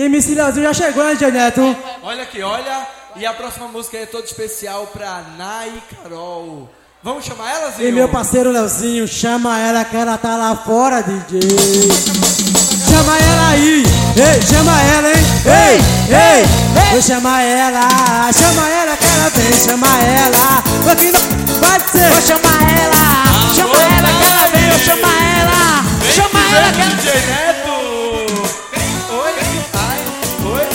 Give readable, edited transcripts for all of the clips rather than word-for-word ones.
MC Leozinho já chegou, né, DJ Neto? Olha aqui, olha. E a próxima música é toda especial pra Nai e Carol. Vamos chamar ela, Zinho? E meu parceiro Leozinho, chama ela que ela tá lá fora, DJ. Chama ela aí, ei, chama ela, hein? Ei, ei, ei. Chama ela que ela vem, chama ela. Aqui não vai ser. Vou chamar ela que ela vem, eu chama ela. Chama ela que ela DJ Neto. Oi, ai, oi.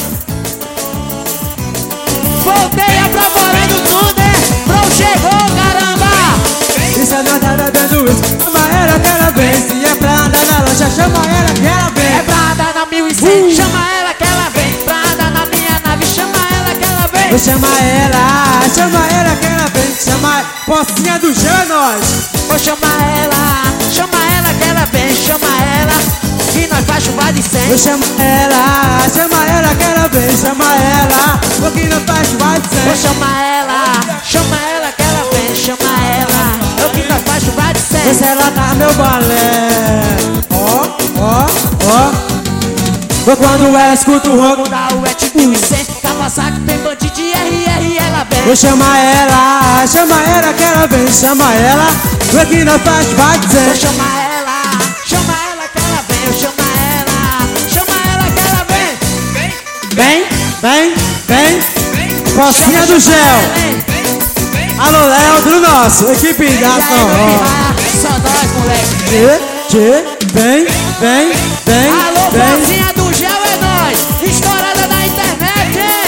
Voltei aprovorando tudo, né? Pro chegou, caramba. Isso é nós tá bebendo isso. Chama ela que ela vem. Se é pra andar na lancha, chama ela que ela vem. É pra andar na 1100, chama ela que ela vem. Pra andar na minha nave, chama ela que ela vem. Chama ela que ela vem. Chama Pocinha do Gel é nós. Vou chamar ela que ela vem. Chama ela, que nós faz chuva de 100. Chama ela que ela vem. Chama ela, porque não faz mais de 100. Vou chamar ela que ela vem. Chama ela, é o que nós faz chuva de 100. Esse ela tá meu balé. Ó, ó, ó. Quando ela escuta o ronco da UET 1100, Kawasaki tem bandido de RR, ela vem. Vou chamar ela que ela vem. Chama ela, o que não faz vai dizer. Vou chamar ela que ela vem. Eu chama ela que ela vem. Vem, Pocinha do Gel. Alô, Léo do nosso, equipe da Só nós, moleque. Vem. Alô, Pocinha do Gel é nós. Estourada na internet, hein?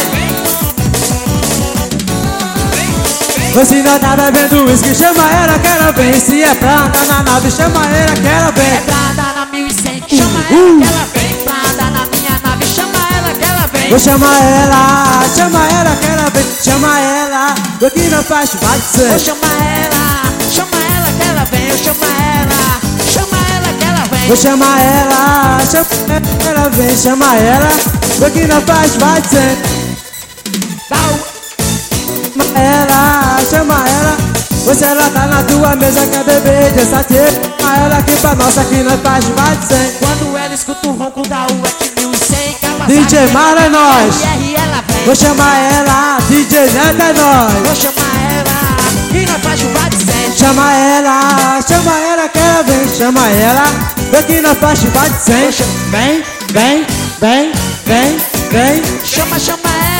Você ainda tá bebendo uísque, chama ela que ela vem. Se é pra andar na nave, chama ela que ela vem. É pra andar na 1100, chama ela que ela vem. Pra andar na minha nave, chama ela que ela vem. Vou chamar ela que ela vem. Chama ela, o que não faz vai dizer. Vou chamar ela que ela vem. Eu chama ela que ela vem. Vou chamar ela que ela vem. Chama ela, o que não faz vai dizer. Chama ela, você ela tá na tua mesa, quer beber de satie. Chama ela aqui pra nossa, que nós faz vai dizer. Quando ela escuta o ronco da UET 1100, DJ Mara é nós. ela vem. Vou chamar ela, DJ Neto é nós. Vou chamar ela, e nós faz chuva de 100. Chama ela que ela vem. Chama ela, vê que nós faz vai de 100. Vem. Chama ela.